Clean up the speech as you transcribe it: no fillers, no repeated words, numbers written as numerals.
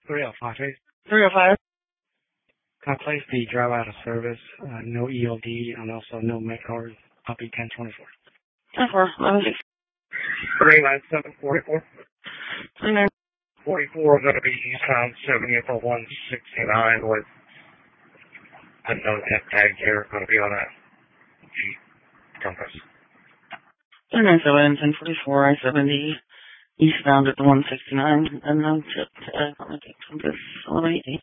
305. 305. Can I place the drive out of service? No ELD and also no make card. Puppy 1024. 10-4. 11-6. 39744. 39. 44 going to be eastbound 70 for 169 with a no tech tag here. Going to be on a Jeep Compass. 397, 1044, I-70, eastbound at the 169, and no tip tag on the Jeep Compass, 1180.